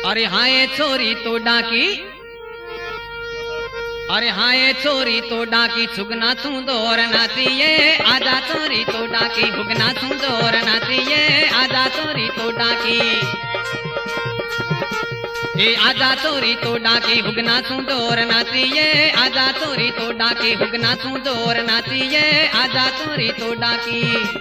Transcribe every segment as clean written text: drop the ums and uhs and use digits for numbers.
अरे हाँ ये छोरी तो डाकी, अरे हाँ ये छोरी तो डाकी छुगना छू दौर नाचिए आजा छोरी तो डाकी भुगना छू दौर नाचिए आजा छोरी तो डाकी ए आजा छोरी तो डाकी भुगना छू दौर नाचिए आजा छोरी तो डाकी भुगना छू दौर नाचिए आजा छोरी तो डाकी।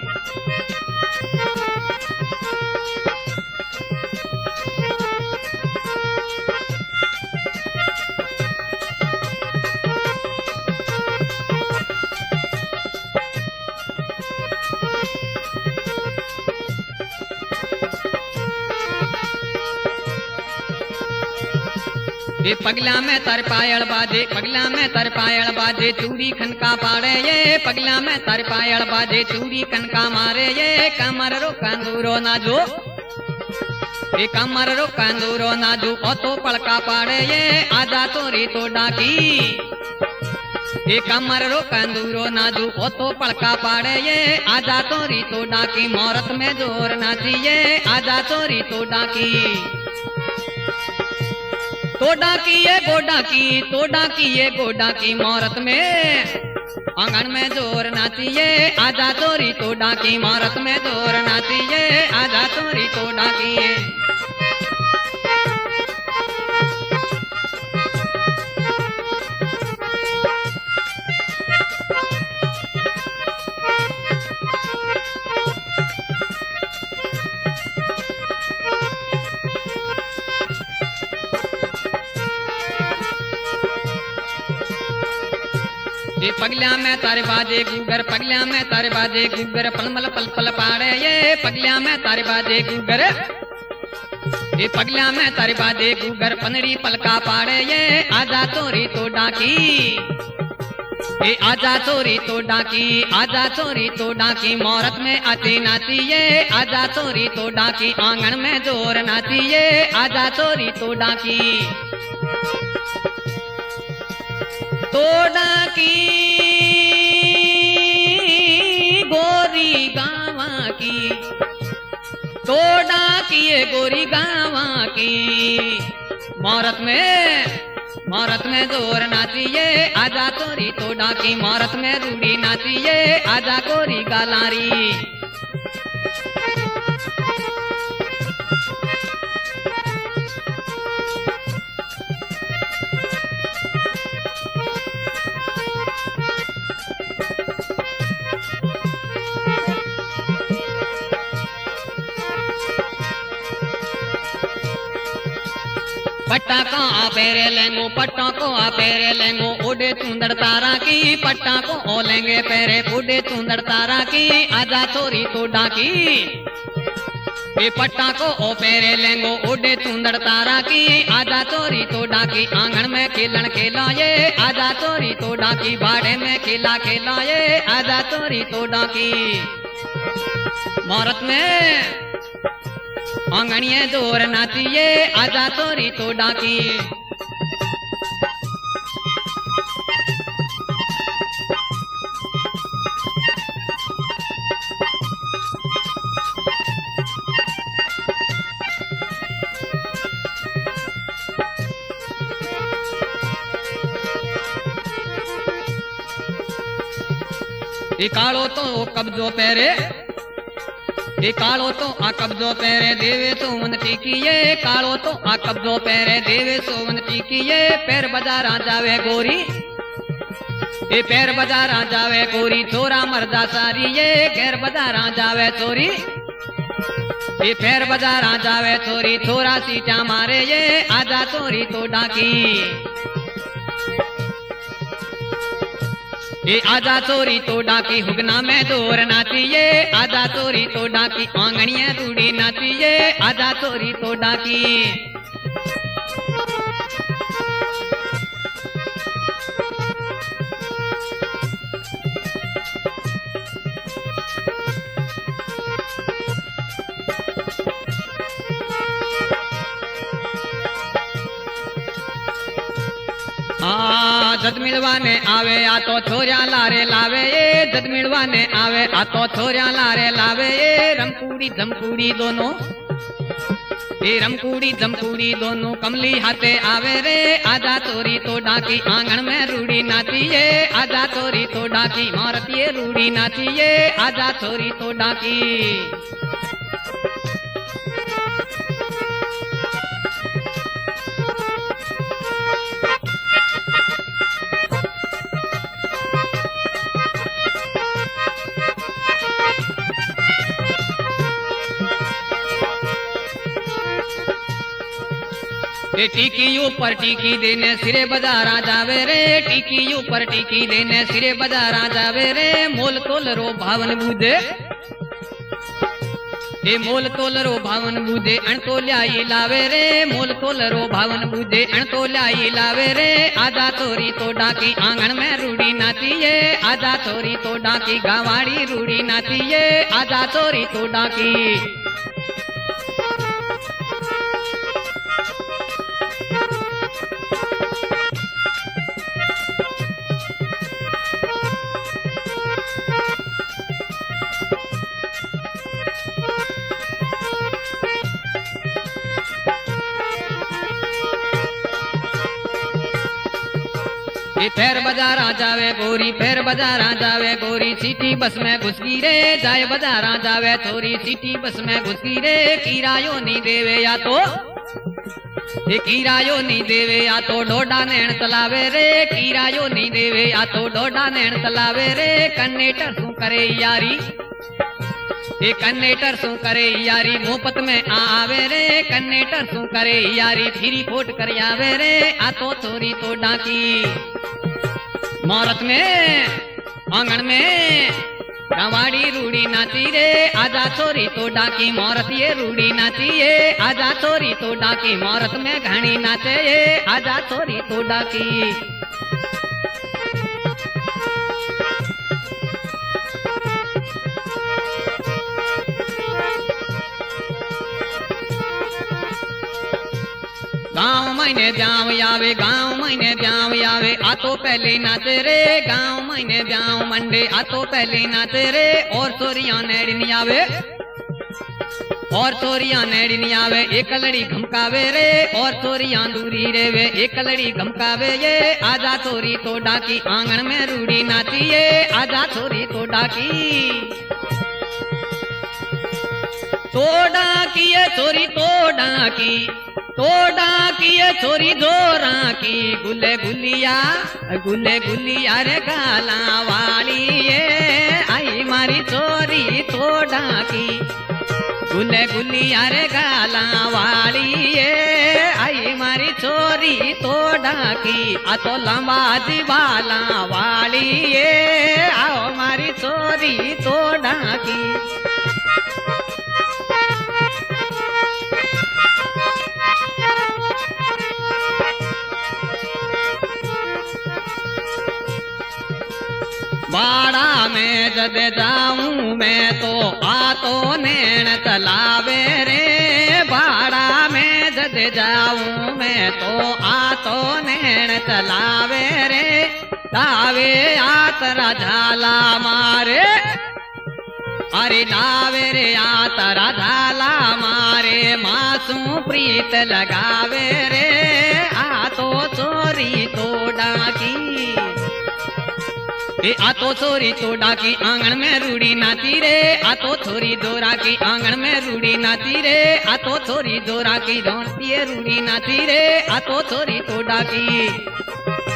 ये पगला में तर पायल बाजे, पगला में तर पायल बाजे चूड़ी खनका पाड़े ये पगला में तर पायल बाजे चूड़ी खनका मारे ये कमर रो कंदूरो नाजो, ये कमर रो कंदूरो नाजो ओ तो पड़का पाड़े ये आजा तोरी तो डाकी, ये कमर रो कंदूरो नाजू ओ तो पड़का पाड़े ये आजा तोरी तो डाकी मोहरत में जोर नाचिए आजा तोरी तो डाकी। तो डाकी ये गोडा की, तो डाकी ये गोडा की मोहरत में आंगन में जोर नाचिए आजा तोरी तो डाकी मोहरत में जोर नाचिए आजा तोरी तो डाकी। ये पगला में तारे बाजे गुगर, पगला में तारे बाजे गुगर पलमल पल पल पाड़े ये पगला में तारे बाजे गुगर, ये पगला में तारे बाजे गुगर पनड़ी पलका पाड़े ये आजा तोरी तो डाकी, ये आजा तोरी तो डाकी आजा तोरी तो डाकी मोहरत में आती नाचिए आजा तोरी तो डाकी आंगन में जोर नाचिए आजा तोरी तो डाकी। तो डाकी गोरी गावा की, तो डाकिए गोरी गावा की मोहरत में जोर नाचिए आजा तोरी तो डाकी मोहरत में रूड़ी नाचिए आजा गोरी गालारी। पट्टा को आपेरे लेंगो पट्टा को आपेरे लेंगो उड़े चुंदड़ तारा की पट्टा को ओ लेंगे पेरे उड़े चुंदड़ तारा की आजा तोरी तो डाकी, ये पट्टा को ओ पेरे लेंगो उड़े चुंदड़ तारा की आजा तोरी तो डाकी आंगन में खेलन खेलाए आजा तोरी तो डाकी बाड़े में खेला खेलाए आजा तोरी तो डाकी मोहरत में आंगनिये जोर नाचिए आजा तोरी तो डाकी। ये कालो तो कब्जो पेरे, ये कालो तो आ कब्जो पेरे देवे सोवन टीकिए कालो तो आ कब्जो पेरे देवे सोवन टीकिए पैर बाजारा जावे गोरी, ये पैर बाजारा जावे गोरी छोरा मर्दा सारी ये गैर बाजारा जावे चोरी, ये पैर बाजारा जावे चोरी छोरा सीटा मारे ये आजा चोरी तो डाकी, ये आजा चोरी तो डाकी हुगना में जोर नाचिए आजा चोरी तो डाकी आंगनिया दूड़ी नाचिए आजा चोरी तो डाकी। जद मिलवाने आवे आ तो छोरिया लारे लावे ये जद मिलवाने आवे आ तो छोरिया लारे लावे ये रमकूड़ी धमकूड़ी दोनों ए रमकुड़ी जमकुड़ी दोनों कमली हाथे आवे रे, आजा चोरी तो डाकी आंगन में रूड़ी नाचिए, आजा चोरी तो डाकी मारतिए रूड़ी नाचिए, आजा चोरी तो डाकी। ए टीकी ऊपर टीकी देने सिरे बाजारा जावे रे, टीकी ऊपर टीकी देने सिरे बाजारा जावे रे, मोल तोल रो भावन बूझे, ए मोल तोल रो भावन बूझे अण तो ल्याई लावे रे, मोल तोल रो भावन बूझे अण तो ल्याई लावे रे, आजा चोरी तो डाकी आंगन में रूड़ी नाचिए, आजा चोरी तो डाकी गावाड़ी रूड़ी नाचिए, आजा चोरी तो डाकी। फेर बाजारा जावे गोरी, फेर बाजारा जावे गोरी, सीटी बस में घुसकी रे, जाए बाजारा जावे छोरी, सीटी बस में घुसकी रे, किरायो नहीं देवे या तो, ये किरायो नहीं देवे या तो डोडा नैन चलावे रे, किरायो नहीं देवे या तो डोडा नैन चलावे रे, कन्नेटर शू करे यारी, ये कन्नेटर शू करे यारी, मुफ्त में आवे रे, कन्नेटर शू करे यारी, फिरी फोट कर आवे रे, आ तो चोरी तो डाकी। मारत में आंगन में गवाड़ी रूड़ी नाची रे, आजा चोरी तो डाकी मारत ये रूड़ी नाची ये, आजा चोरी तो डाकी मारत में घनी नाचे ये, आजा चोरी तो डाकी। गाँव महीने ब्याव आवे, गाँव महीने ब्याव आवे, आ तो पहले नाचे रे, गाँव महीने ब्याव मंडे आ तो पहले नाचे रे, और चोरियां नेड़ी आवे, और चोरियां नेड़ी आवे, एक लड़ी घमकावे रे, और चोरियां दूरी रे वे, एक लड़ी घमकावे ये, आजा चोरी तो डाकी आंगन में रूड़ी नाचिए, आजा चोरी तो डाकी। तो डाकी ये चोरी तो डाकी, तो डाकी छोरी जोरा की, गुले गुलिया रे गाला वाली ये, आई मारी चोरी तो डाकी, गुले गुलिया रे गाला वाली ये, आई मारी चोरी तो डाकी, आ तो लंबा जीवाला वाली ये, आओ मारी चोरी तो डाकी। बाड़ा में जब जाऊं मैं तो आ तो नैन चलावे रे, बाड़ा में जब जाऊं मैं तो आ तो नैन चलावे रे, लावे आतरा झाला मारे, अरे लावे रे आतरा झाला मारे, मासूम प्रीत लगावे रे, आ तो चोरी तो डाकी, आ तो चोरी तो डाकी आंगन में रूड़ी नाची रे, आ तो छोरी जोरा की आंगन में रूड़ी नाची रे, आ तो छोरी जोरा की रोटिए रूड़ी नाची रे, आ तो चोरी तो डाकी।